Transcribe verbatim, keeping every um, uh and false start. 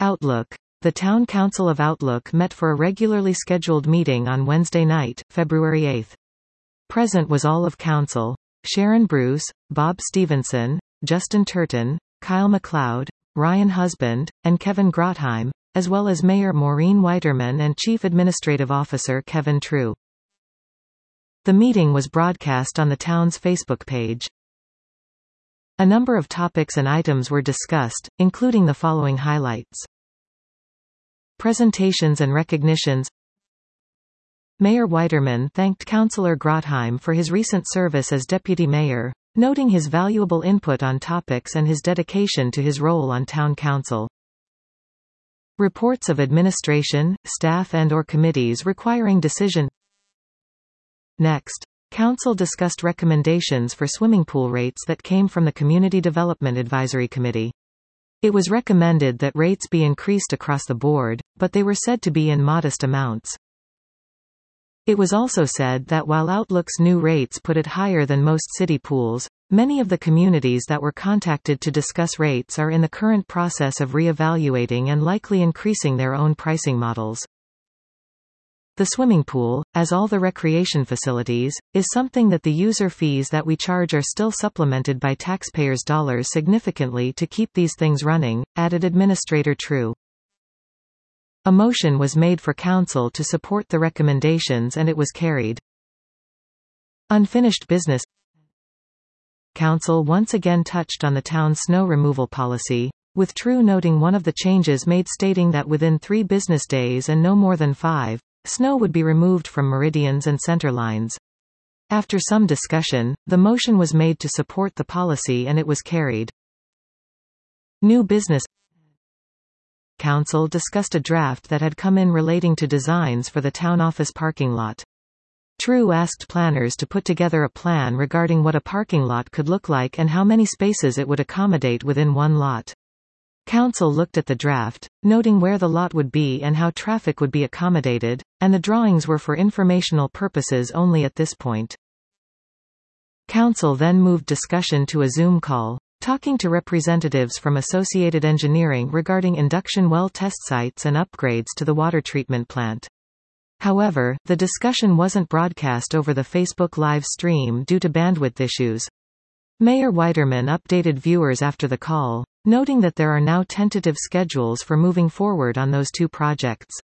Outlook. The Town Council of Outlook met for a regularly scheduled meeting on Wednesday night, February eighth. Present was all of Council: Sharon Bruce, Bob Stevenson, Justin Turton, Kyle MacLeod, Ryan Husband, and Kevin Grotheim, as well as Mayor Maureen Whiterman and Chief Administrative Officer Kevin True. The meeting was broadcast on the town's Facebook page. A number of topics and items were discussed, including the following highlights. Presentations and recognitions. Mayor Whiterman thanked Councillor Grotheim for his recent service as deputy mayor, noting his valuable input on topics and his dedication to his role on town council. Reports of administration, staff and or committees requiring decision. Next, Council discussed recommendations for swimming pool rates that came from the Community Development Advisory Committee. It was recommended that rates be increased across the board, but they were said to be in modest amounts. It was also said that while Outlook's new rates put it higher than most city pools, many of the communities that were contacted to discuss rates are in the current process of re-evaluating and likely increasing their own pricing models. The swimming pool, as all the recreation facilities, is something that the user fees that we charge are still supplemented by taxpayers' dollars significantly to keep these things running, added Administrator True. A motion was made for Council to support the recommendations and it was carried. Unfinished business. Council once again touched on the town's snow removal policy, with True noting one of the changes made stating that within three business days and no more than five, snow would be removed from meridians and center lines. After some discussion, the motion was made to support the policy and it was carried. New business. Council discussed a draft that had come in relating to designs for the town office parking lot. True asked planners to put together a plan regarding what a parking lot could look like and how many spaces it would accommodate within one lot. Council looked at the draft, noting where the lot would be and how traffic would be accommodated, and the drawings were for informational purposes only at this point. Council then moved discussion to a Zoom call, talking to representatives from Associated Engineering regarding induction well test sites and upgrades to the water treatment plant. However, the discussion wasn't broadcast over the Facebook live stream due to bandwidth issues. Mayor Whiterman updated viewers after the call, noting that there are now tentative schedules for moving forward on those two projects.